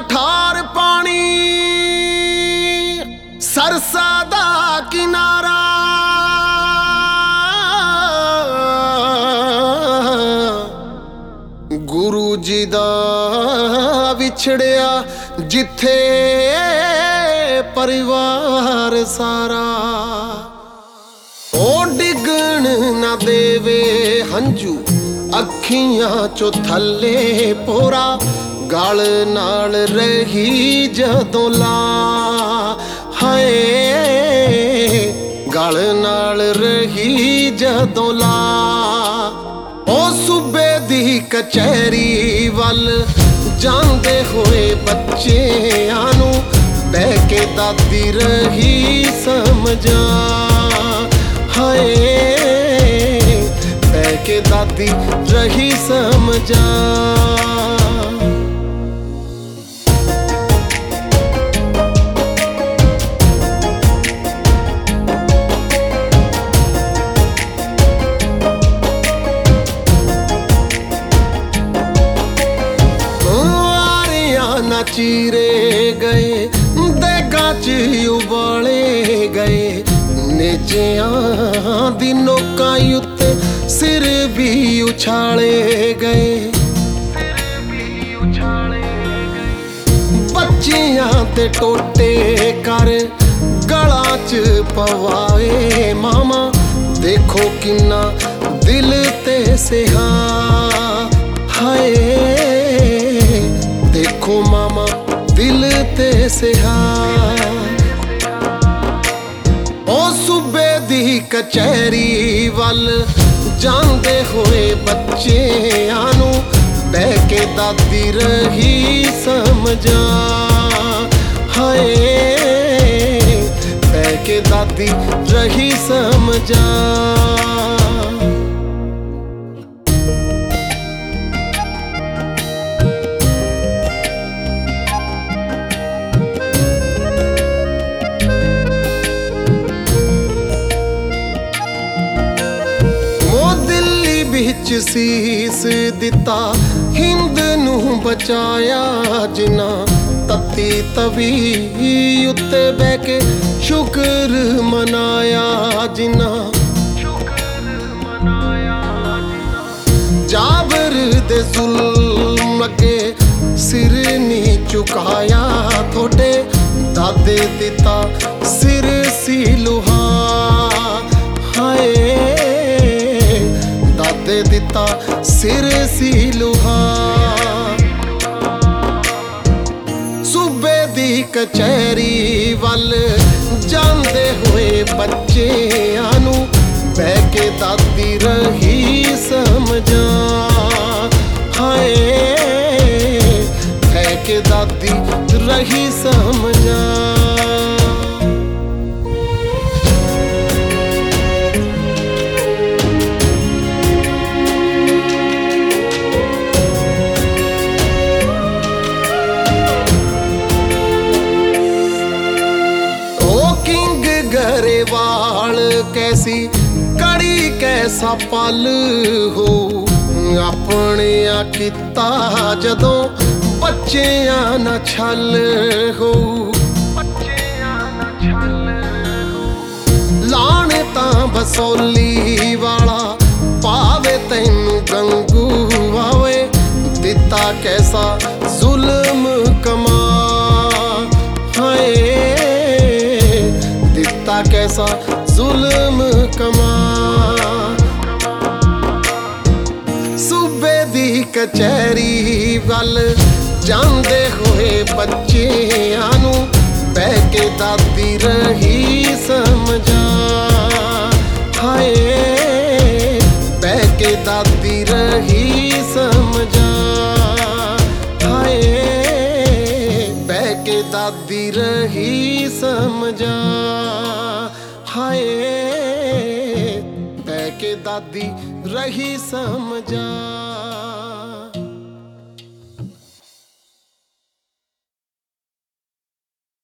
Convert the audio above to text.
ਠਾਰ ਪਾਣੀ ਸਰਸਾ ਦਾ ਕਿਨਾਰਾ ਗੁਰੂ ਜੀ ਦਾ ਵਿਛੜਿਆ ਜਿੱਥੇ ਪਰਿਵਾਰ ਸਾਰਾ ਉਹ ਡਿੱਗਣ ਨਾ ਦੇਵੇ ਹੰਝੂ ਅੱਖੀਆਂ ਚੋਂ ਥੱਲੇ ਪੋਰਾ ਗਲ ਨਾਲ ਰਹੀ ਜਦੋਂ ਲਾ ਹਾਏ ਗਲ ਨਾਲ ਰਹੀ ਜਦੋਂ ਲਾ ਉਹ ਸੂਬੇ ਦੀ ਕਚਹਿਰੀ ਵੱਲ ਜਾਂਦੇ ਹੋਏ ਬੱਚਿਆਂ ਨੂੰ ਬਹਿ ਕੇ ਦਾਦੀ ਰਹੀ ਸਮਝਾ ਹਾਏ ਬਹਿ ਕੇ ਦਾਦੀ ਰਹੀ ਸਮਝਾ ਚੀਰੇ ਗਏ ਦੇਗਾਂ ਚ ਉਬਾਲੇ ਗਏ ਨੇਜਿਆਂ ਦੀ ਨੋਕਾਂ ਉੱਤੇ ਸਿਰ ਵੀ ਉਛਾਲੇ ਗਏ ਬੱਚਿਆਂ ਤੇ ਟੋਟੇ ਕਰ ਗਲਾਂ ਚ ਪਵਾਏ ਮਾਮਾ ਦੇਖੋ ਕਿੰਨਾ ਦਿਲ ਤੇ ਸਿਹਾ ਹਾਏ ਦੇਖੋ ਮਾਮਾ ਦਿਲ ਤੇ ਸਿਹਾ ਉਹ ਸੂਬੇ ਦੀ ਕਚਹਿਰੀ ਵੱਲ ਜਾਂਦੇ ਹੋਏ ਬੱਚਿਆਂ ਨੂੰ ਬਹਿ ਕੇ ਦਾਦੀ ਰਹੀ ਸਮਝਾ ਹਾਏ ਬਹਿ ਕੇ ਦਾਦੀ ਰਹੀ ਸਮਝਾ ਵਿੱਚ ਸੀਸ ਦਿੱਤਾ ਹਿੰਦ ਨੂੰ ਬਚਾਇਆ ਜਿਨਾ ਤਤੀ ਤਵੀ ਉੱਤੇ ਬਹਿ ਕੇ ਸ਼ੁਕਰ ਮਨਾਇਆ ਜਿਨਾ ਜਾਬਰ ਦੇ ਜ਼ੁਲਮ ਅੱਗੇ ਸਿਰ ਨਹੀਂ ਝੁਕਾਇਆ ਤੁਹਾਡੇ ਦਾਦੇ ਦਿੱਤਾ ਸਿਰ ਸੀ ਲੋਹਾ ਹਾਏ ਦਾਦੇ ਦਿੱਤਾ ਸਿਰ ਸੀ ਲੋਹਾ ਸੂਬੇ ਦੀ ਕਚਹਿਰੀ ਵੱਲ ਜਾਂਦੇ ਹੋਏ ਬੱਚਿਆਂ ਨੂੰ ਬਹਿ ਕੇ ਦਾਦੀ ਰਹੀ ਸਮਝਾ ਹਾਏ ਬਹਿ ਕੇ ਦਾਦੀ ਰਹੀ ਸਮਝਾ ਗਰੇਵਾਲ ਕੈਸੀ ਕੜੀ ਕੈਸਾ ਪਲ ਹੋ ਆਪਣਿਆਂ ਕੀਤਾ ਜਦੋਂ ਬੱਚਿਆਂ ਨਾ ਛਲ ਹੋ ਲਾਣ ਤਾਂ ਬਸੋਲੀ ਵਾਲਾ ਪਾਵੇ ਤੈਨੂੰ ਗੰਗੂ ਆਵੇ ਦਿੱਤਾ ਕੈਸਾ ਜ਼ੁਲਮ ਕਮਾ ਹਾਏ ਦਿੱਤਾ ਕੈਸਾ ਜ਼ੁਲਮ ਕਮਾ ਸੂਬੇ ਦੀ ਕਚਹਿਰੀ ਵੱਲ ਜਾਂਦੇ ਹੋਏ ਬੱਚਿਆਂ ਨੂੰ ਬਹਿ ਕੇ ਦਾਦੀ ਰਹੀ ਸਮਝਾ ਹਾਏ ਬਹਿ ਕੇ ਦਾਦੀ ਰਹੀ ਸਮਝਾ ਹਾਏ ਬਹਿ ਕੇ ਦਾਦੀ ਰਹੀ ਸਮਝਾ ਹਾਏ ਬਹਿ ਕੇ ਦਾਦੀ ਰਹੀ ਸਮਝਾ